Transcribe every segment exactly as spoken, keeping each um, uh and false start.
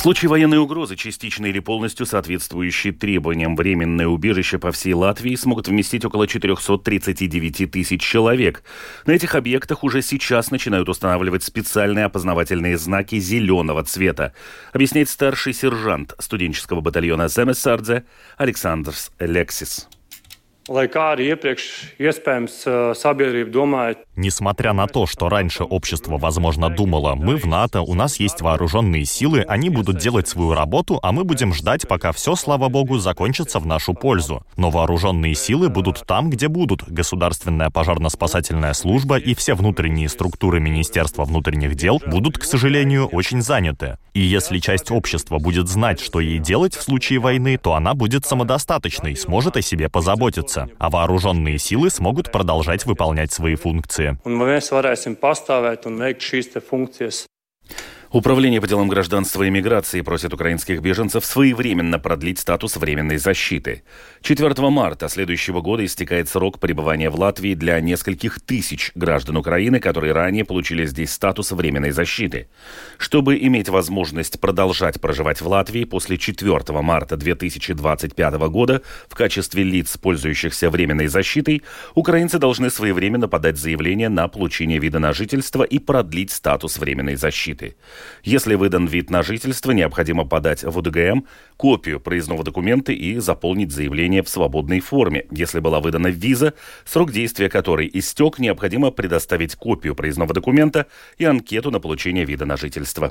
случае военной угрозы частично или полностью соответствующие требованиям временное убежище по всей Латвии смогут вместить около четыреста тридцать девять тысяч человек. На этих объектах уже сейчас начинают устанавливать специальные опознавательные знаки зеленого цвета, объясняет старший сержант студенческого батальона Земесардзе Александрс Лексис. Несмотря на то, что раньше общество, возможно, думало, мы в НАТО, у нас есть вооруженные силы, они будут делать свою работу, а мы будем ждать, пока все, слава богу, закончится в нашу пользу. Но вооруженные силы будут там, где будут. Государственная пожарно-спасательная служба и все внутренние структуры Министерства внутренних дел будут, к сожалению, очень заняты. И если часть общества будет знать, что ей делать в случае войны, то она будет самодостаточной, сможет о себе позаботиться. А вооруженные силы смогут продолжать выполнять свои функции. Управление по делам гражданства и миграции просит украинских беженцев своевременно продлить статус временной защиты. четвёртого марта следующего года истекает срок пребывания в Латвии для нескольких тысяч граждан Украины, которые ранее получили здесь статус временной защиты. Чтобы иметь возможность продолжать проживать в Латвии после четвёртого марта две тысячи двадцать пятого года в качестве лиц, пользующихся временной защитой, украинцы должны своевременно подать заявление на получение вида на жительство и продлить статус временной защиты. Если выдан вид на жительство, необходимо подать в УДГМ копию проездного документа и заполнить заявление в свободной форме. Если была выдана виза, срок действия которой истек, необходимо предоставить копию проездного документа и анкету на получение вида на жительство.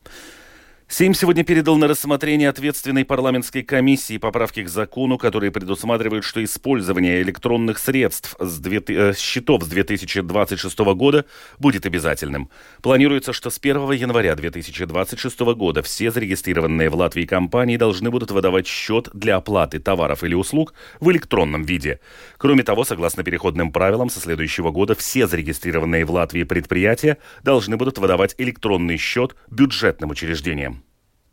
Сейм сегодня передал на рассмотрение ответственной парламентской комиссии поправки к закону, которые предусматривают, что использование электронных средств с две, э, счетов с две тысячи двадцать шестого года будет обязательным. Планируется, что с первого января две тысячи двадцать шестого года все зарегистрированные в Латвии компании должны будут выдавать счет для оплаты товаров или услуг в электронном виде. Кроме того, согласно переходным правилам, со следующего года все зарегистрированные в Латвии предприятия должны будут выдавать электронный счет бюджетным учреждениям.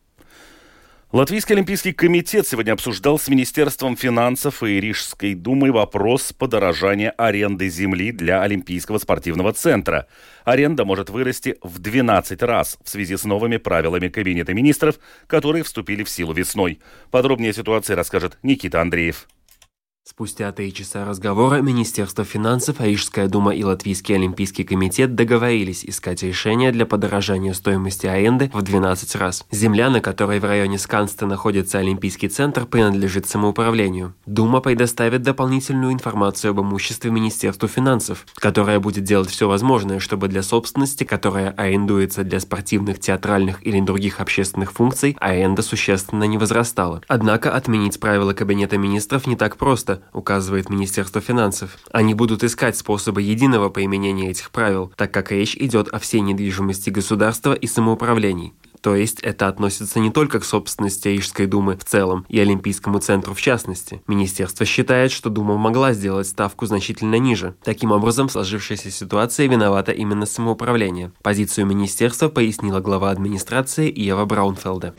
Латвийский олимпийский комитет сегодня обсуждал с Министерством финансов и Рижской думой вопрос подорожания аренды земли для Олимпийского спортивного центра. Аренда может вырасти в двенадцать раз в связи с новыми правилами Кабинета министров, которые вступили в силу весной. Подробнее о ситуации расскажет Никита Андреев. Спустя три часа разговора Министерство финансов, Рижская дума и Латвийский олимпийский комитет договорились искать решение для подорожания стоимости аренды в двенадцать раз. Земля, на которой в районе Сканста находится Олимпийский центр, принадлежит самоуправлению. Дума предоставит дополнительную информацию об имуществе Министерству финансов, которое будет делать все возможное, чтобы для собственности, которая арендуется для спортивных, театральных или других общественных функций, аренда существенно не возрастала. Однако отменить правила Кабинета министров не так просто, указывает Министерство финансов. Они будут искать способы единого применения этих правил, так как речь идет о всей недвижимости государства и самоуправлений. То есть это относится не только к собственности Рижской думы в целом и Олимпийскому центру в частности. Министерство считает, что Дума могла сделать ставку значительно ниже. Таким образом, в сложившейся ситуации виновато именно самоуправление. Позицию министерства пояснила глава администрации Ева Браунфелде.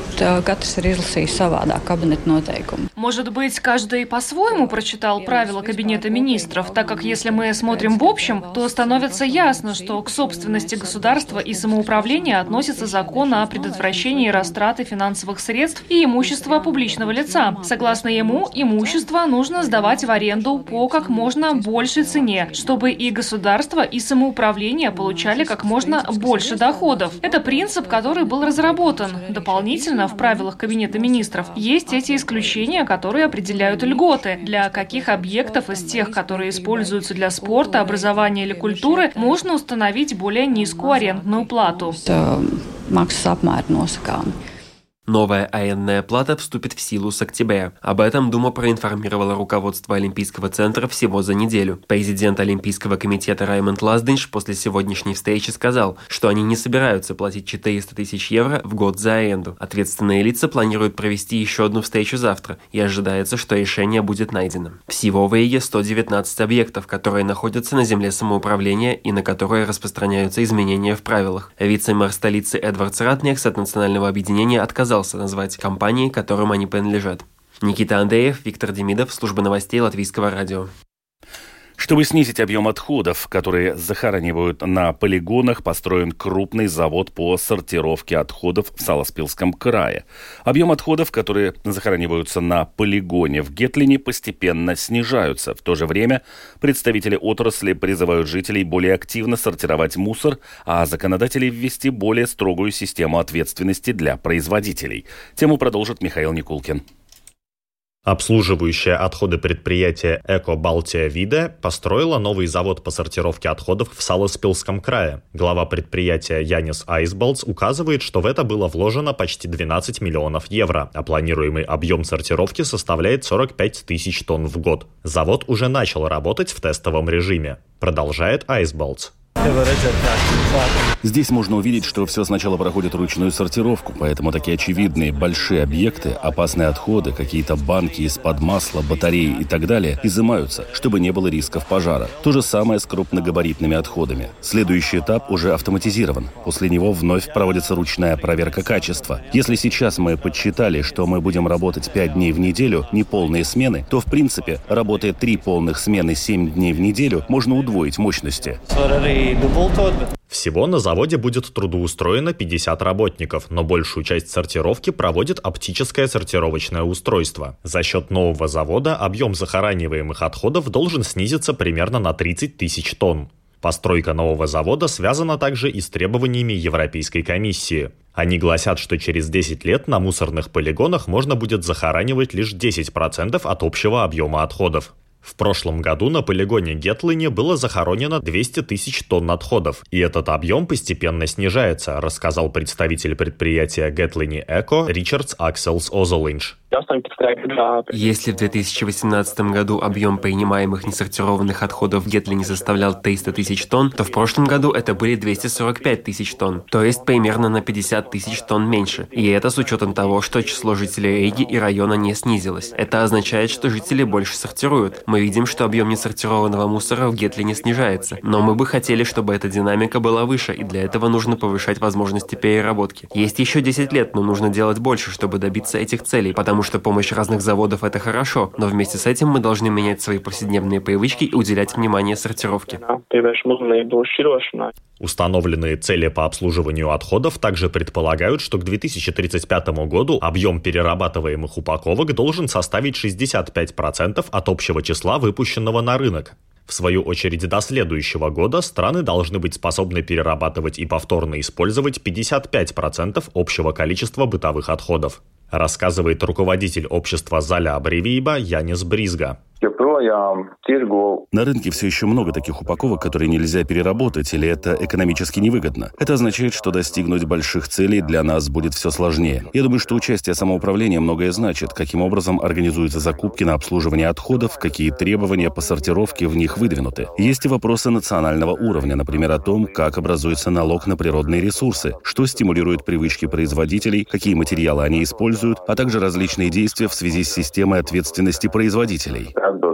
Может быть, каждый по-своему прочитал правила Кабинета министров, так как если мы смотрим в общем, то становится ясно, что к собственности государства и самоуправления относится закон о предотвращении растраты финансовых средств и имущества публичного лица. Согласно ему, имущество нужно сдавать в аренду по как можно большей цене, чтобы и государство, и самоуправление получали как можно больше доходов. Это принцип, который был разработан. Дополнительно в правилах Кабинета министров есть эти исключения, которые определяют льготы, для каких объектов из тех, которые используются для спорта, образования или культуры, можно установить более низкую арендную плату. Новая арендная плата вступит в силу с октября. Об этом Дума проинформировала руководство Олимпийского центра всего за неделю. Президент Олимпийского комитета Раймонд Лаздинш после сегодняшней встречи сказал, что они не собираются платить четыреста тысяч евро в год за аренду. Ответственные лица планируют провести еще одну встречу завтра, и ожидается, что решение будет найдено. Всего в Риге сто девятнадцать объектов, которые находятся на земле самоуправления и на которые распространяются изменения в правилах. Вице-мэр столицы Эдвардс Ратнекс от Национального объединения отказался назвать компании, которым они принадлежат. Никита Андреев, Виктор Демидов, служба новостей Латвийского радио. Чтобы снизить объем отходов, которые захоранивают на полигонах, построен крупный завод по сортировке отходов в Саласпилском крае. Объем отходов, которые захораниваются на полигоне в Гетлине, постепенно снижаются. В то же время представители отрасли призывают жителей более активно сортировать мусор, а законодатели ввести более строгую систему ответственности для производителей. Тему продолжит Михаил Никулкин. Обслуживающее отходы предприятие «Эко Балтия Виде» построило новый завод по сортировке отходов в Саласпилском крае. Глава предприятия Янис Айсболтс указывает, что в это было вложено почти двенадцать миллионов евро, а планируемый объем сортировки составляет сорок пять тысяч тонн в год. Завод уже начал работать в тестовом режиме. Продолжает Айсболтс. Здесь можно увидеть, что все сначала проходит ручную сортировку, поэтому такие очевидные большие объекты, опасные отходы, какие-то банки из-под масла, батареи и так далее изымаются, чтобы не было рисков пожара. То же самое с крупногабаритными отходами. Следующий этап уже автоматизирован. После него вновь проводится ручная проверка качества. Если сейчас мы подсчитали, что мы будем работать пять дней в неделю, неполные смены, то в принципе, работая три полных смены семь дней в неделю, можно удвоить мощности. Всего на заводе будет трудоустроено пятьдесят работников, но большую часть сортировки проводит оптическое сортировочное устройство. За счет нового завода объем захораниваемых отходов должен снизиться примерно на тридцать тысяч тонн. Постройка нового завода связана также и с требованиями Европейской комиссии. Они гласят, что через десять лет на мусорных полигонах можно будет захоранивать лишь десять процентов от общего объема отходов. В прошлом году на полигоне Гетлине было захоронено двести тысяч тонн отходов, и этот объем постепенно снижается, рассказал представитель предприятия Гетлине Эко Ричардс Акселс Озолинш. Если в две тысячи восемнадцатом году объем принимаемых несортированных отходов в Гетлине составлял триста тысяч тонн, то в прошлом году это были двести сорок пять тысяч тонн, то есть примерно на пятьдесят тысяч тонн меньше. И это с учетом того, что число жителей Риги и района не снизилось. Это означает, что жители больше сортируют. Мы видим, что объем несортированного мусора в Гетлине снижается, но мы бы хотели, чтобы эта динамика была выше, и для этого нужно повышать возможности переработки. Есть еще десять лет, но нужно делать больше, чтобы добиться этих целей, потому что помощь разных заводов – это хорошо, но вместе с этим мы должны менять свои повседневные привычки и уделять внимание сортировке. Установленные цели по обслуживанию отходов также предполагают, что к две тысячи тридцать пятому году объем перерабатываемых упаковок должен составить шестьдесят пять процентов от общего числа выпущенного на рынок. В свою очередь, до следующего года страны должны быть способны перерабатывать и повторно использовать пятьдесят пять процентов общего количества бытовых отходов, рассказывает руководитель общества Заля Абревииба Янис Бризга. На рынке все еще много таких упаковок, которые нельзя переработать, или это экономически невыгодно. Это означает, что достигнуть больших целей для нас будет все сложнее. Я думаю, что участие самоуправления многое значит, каким образом организуются закупки на обслуживание отходов, какие требования по сортировке в них выдвинуты. Есть и вопросы национального уровня, например, о том, как образуется налог на природные ресурсы, что стимулирует привычки производителей, какие материалы они используют, а также различные действия в связи с системой ответственности производителей.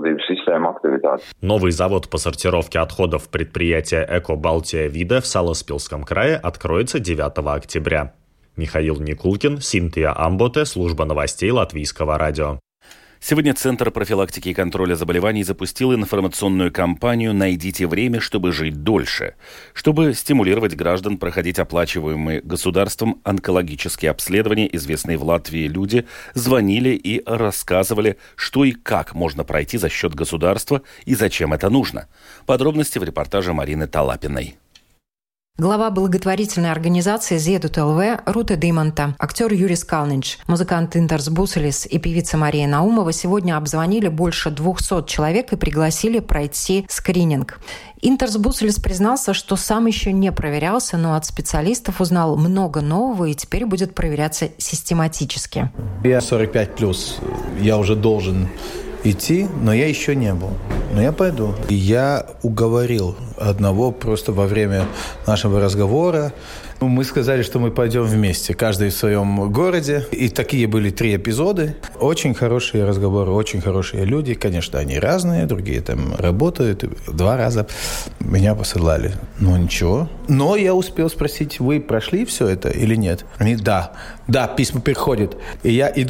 Новый завод по сортировке отходов предприятия «Эко Балтия Виде» в Саласпилском крае откроется девятого октября. Михаил Никулкин, Синтия Амботе, служба новостей Латвийского радио. Сегодня Центр профилактики и контроля заболеваний запустил информационную кампанию «Найдите время, чтобы жить дольше», чтобы стимулировать граждан проходить оплачиваемые государством онкологические обследования. Известные в Латвии люди звонили и рассказывали, что и как можно пройти за счет государства и зачем это нужно. Подробности в репортаже Марины Талапиной. Глава благотворительной организации «Зедут ЛВ» Рута Димонта, актер Юрис Калнинч, музыкант Интерс Бусулис и певица Мария Наумова сегодня обзвонили больше двухсот человек и пригласили пройти скрининг. Интерс Бусулис признался, что сам еще не проверялся, но от специалистов узнал много нового и теперь будет проверяться систематически. Я сорок пять плюс, я уже должен идти, но я еще не был. Но я пойду. Я уговорил одного просто во время нашего разговора. Мы сказали, что мы пойдем вместе, каждый в своем городе. И такие были три эпизода. Очень хорошие разговоры, очень хорошие люди. Конечно, они разные, другие там работают. Два раза меня посылали. Ну, ничего. Но я успел спросить, вы прошли все это или нет? Они, да. Да, письма приходят. И я иду. В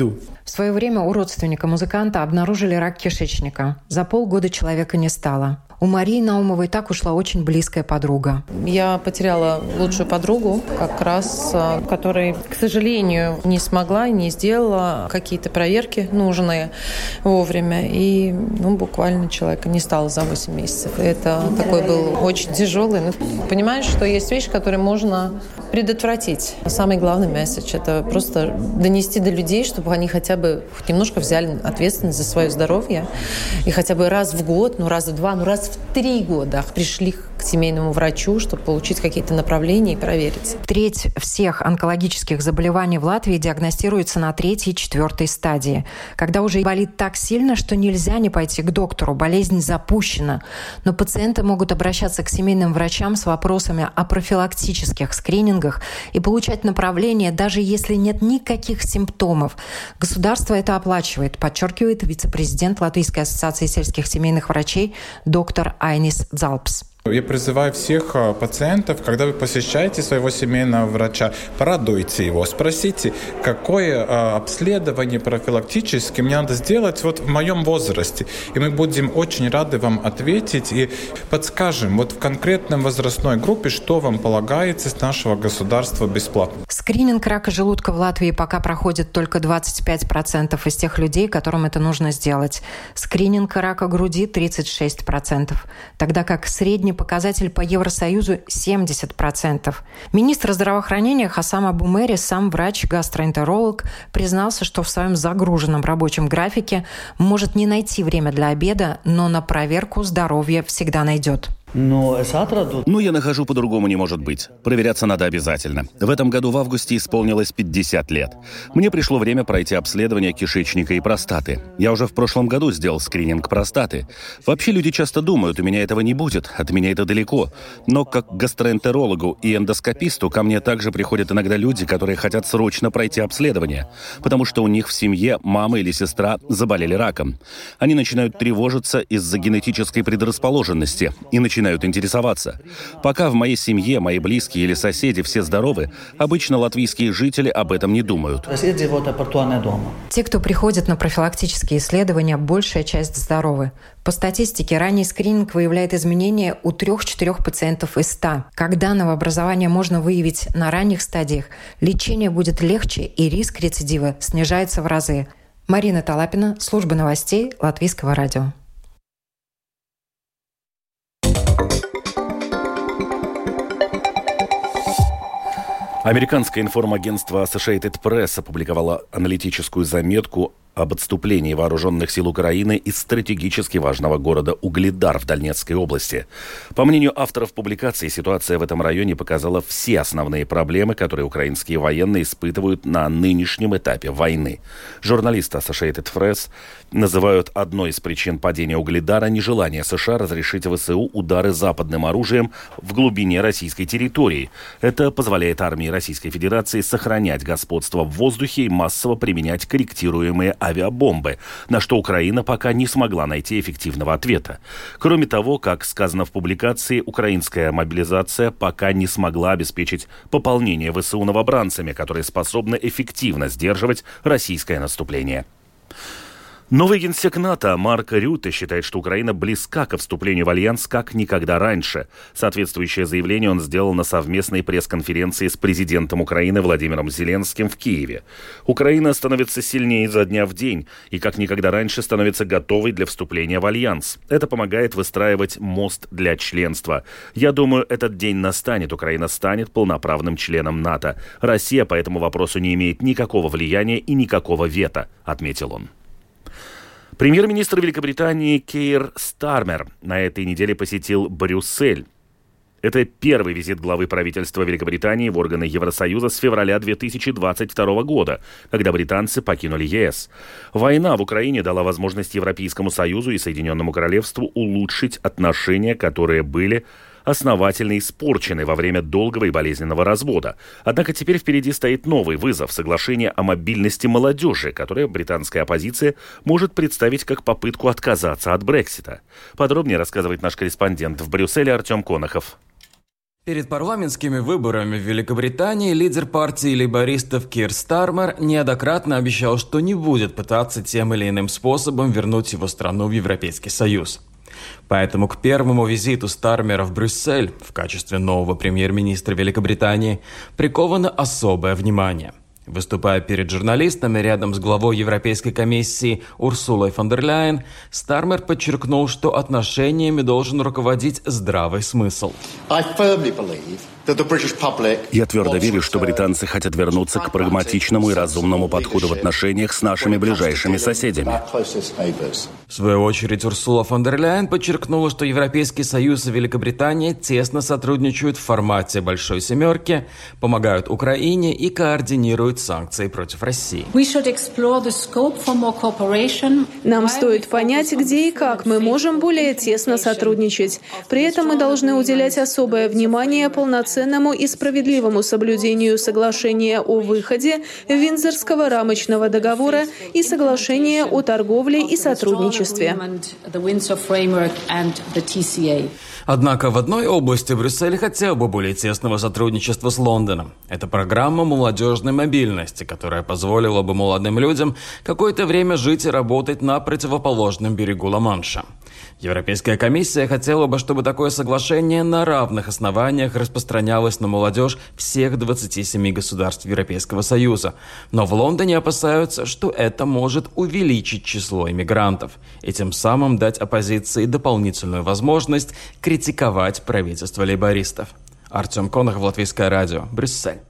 В свое время у родственника музыканта обнаружили рак кишечника. За полгода человека не стало. У Марии Наумовой так ушла очень близкая подруга. Я потеряла лучшую подругу, как раз, которая, к сожалению, не смогла, не сделала какие-то проверки нужные вовремя. И ну, буквально человека не стало за восемь месяцев. Это такой был очень тяжелый. Но понимаешь, что есть вещи, которые можно предотвратить. Самый главный месседж – это просто донести до людей, чтобы они хотя бы хоть немножко взяли ответственность за свое здоровье. И хотя бы раз в год, ну раз в два, ну раз в три года пришли к семейному врачу, чтобы получить какие-то направления и проверить. Треть всех онкологических заболеваний в Латвии диагностируется на третьей и четвертой стадии. Когда уже болит так сильно, что нельзя не пойти к доктору, болезнь запущена. Но пациенты могут обращаться к семейным врачам с вопросами о профилактических скринингах и получать направление, даже если нет никаких симптомов. Государство это оплачивает, подчеркивает вице-президент Латвийской ассоциации сельских семейных врачей доктор Айнис Дзалпс. Я призываю всех пациентов, когда вы посещаете своего семейного врача, порадуйте его, спросите, какое обследование профилактическое мне надо сделать вот в моем возрасте. И мы будем очень рады вам ответить и подскажем вот в конкретной возрастной группе, что вам полагается с нашего государства бесплатно. Скрининг рака желудка в Латвии пока проходит только двадцать пять процентов из тех людей, которым это нужно сделать. Скрининг рака груди тридцать шесть процентов, тогда как средний показатель по Евросоюзу семьдесят процентов. Министр здравоохранения Хасам Абумери, сам врач-гастроэнтеролог, признался, что в своем загруженном рабочем графике может не найти время для обеда, но на проверку здоровья всегда найдет. Ну, я нахожу, по-другому не может быть. Проверяться надо обязательно. В этом году в августе исполнилось пятьдесят лет. Мне пришло время пройти обследование кишечника и простаты. Я уже в прошлом году сделал скрининг простаты. Вообще люди часто думают, у меня этого не будет, от меня это далеко. Но как к гастроэнтерологу и эндоскописту ко мне также приходят иногда люди, которые хотят срочно пройти обследование, потому что у них в семье мама или сестра заболели раком. Они начинают тревожиться из-за генетической предрасположенности и начинают начинают интересоваться. Пока в моей семье мои близкие или соседи все здоровы, обычно латвийские жители об этом не думают. Те, кто приходит на профилактические исследования, большая часть здоровы. По статистике, ранний скрининг выявляет изменения у трех-четырех пациентов из ста. Когда новообразование можно выявить на ранних стадиях, лечение будет легче и риск рецидива снижается в разы. Марина Талапина, служба новостей Латвийского радио. Американское информагентство Associated Press опубликовало аналитическую заметку об отступлении вооруженных сил Украины из стратегически важного города Угледар в Донецкой области. По мнению авторов публикации, ситуация в этом районе показала все основные проблемы, которые украинские военные испытывают на нынешнем этапе войны. Журналисты Associated Press называют одной из причин падения Угледара нежелание США разрешить ВСУ удары западным оружием в глубине российской территории. Это позволяет армии Российской Федерации сохранять господство в воздухе и массово применять корректируемые авиабомбы, на что Украина пока не смогла найти эффективного ответа. Кроме того, как сказано в публикации, украинская мобилизация пока не смогла обеспечить пополнение ВСУ новобранцами, которые способны эффективно сдерживать российское наступление. Новый генсек НАТО Марк Рютте считает, что Украина близка ко вступлению в альянс как никогда раньше. Соответствующее заявление он сделал на совместной пресс-конференции с президентом Украины Владимиром Зеленским в Киеве. Украина становится сильнее изо дня в день и как никогда раньше становится готовой для вступления в альянс. Это помогает выстраивать мост для членства. Я думаю, этот день настанет. Украина станет полноправным членом НАТО. Россия по этому вопросу не имеет никакого влияния и никакого вето, отметил он. Премьер-министр Великобритании Кейр Стармер на этой неделе посетил Брюссель. Это первый визит главы правительства Великобритании в органы Евросоюза с февраля две тысячи двадцать второго года, когда британцы покинули ЕС. Война в Украине дала возможность Европейскому Союзу и Соединенному Королевству улучшить отношения, которые были основательно испорчены во время долгого и болезненного развода. Однако теперь впереди стоит новый вызов – соглашение о мобильности молодежи, которое британская оппозиция может представить как попытку отказаться от Брексита. Подробнее рассказывает наш корреспондент в Брюсселе Артем Конохов. Перед парламентскими выборами в Великобритании лидер партии лейбористов Кир Стармер неоднократно обещал, что не будет пытаться тем или иным способом вернуть его страну в Европейский Союз. Поэтому к первому визиту Стармера в Брюссель в качестве нового премьер-министра Великобритании приковано особое внимание. Выступая перед журналистами рядом с главой Европейской комиссии Урсулой фон дер Ляйен, Стармер подчеркнул, что отношениями должен руководить здравый смысл. Я твердо верю, что британцы хотят вернуться к прагматичному и разумному подходу в отношениях с нашими ближайшими соседями. В свою очередь Урсула фон дер Ляйен подчеркнула, что Европейский Союз и Великобритания тесно сотрудничают в формате «Большой семерки», помогают Украине и координируют санкции против России. Нам стоит понять, где и как мы можем более тесно сотрудничать. При этом мы должны уделять особое внимание полноценному и справедливому соблюдению соглашения о выходе, Виндзорского рамочного договора и соглашения о торговле и сотрудничестве. Однако в одной области Брюссель хотел бы более тесного сотрудничества с Лондоном. Это программа молодежной мобильности, которая позволила бы молодым людям какое-то время жить и работать на противоположном берегу Ла-Манша. Европейская комиссия хотела бы, чтобы такое соглашение на равных основаниях распространялось на молодежь всех двадцати семи государств Европейского Союза. Но в Лондоне опасаются, что это может увеличить число иммигрантов и тем самым дать оппозиции дополнительную возможность критиковать правительство лейбористов. Артем Конохов, Латвийское радио, Брюссель.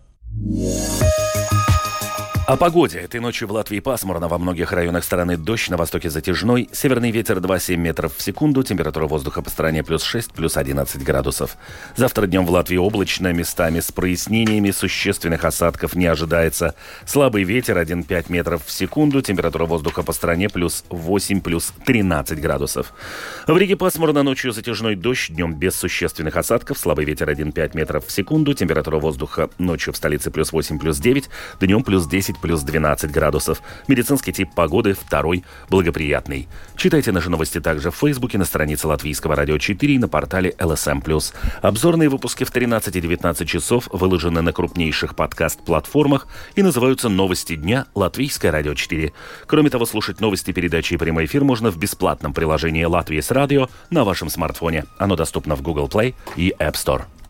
О погоде. Этой ночью в Латвии пасмурно, во многих районах страны дождь, на востоке затяжной, северный ветер два целых семь метров в секунду, температура воздуха по стране плюс шесть, плюс одиннадцать градусов. Завтра днем в Латвии облачно, местами с прояснениями, существенных осадков не ожидается. Слабый ветер один целых пять метров в секунду, температура воздуха по стране плюс восемь, плюс тринадцать градусов. В Риге пасмурно, ночью затяжной дождь, днем без существенных осадков, слабый ветер один целых пять метров в секунду, температура воздуха ночью в столице плюс восемь, плюс девять, днем плюс десять, плюс двенадцать градусов. Медицинский тип погоды второй, благоприятный. Читайте наши новости также в Фейсбуке, на странице Латвийского радио четыре и на портале эл эс эм плюс. Обзорные выпуски в тринадцать и девятнадцать часов выложены на крупнейших подкаст-платформах и называются «Новости дня» Латвийское радио четыре. Кроме того, слушать новости, передачи и прямой эфир можно в бесплатном приложении «Латвия с радио» на вашем смартфоне. Оно доступно в Google Play и App Store.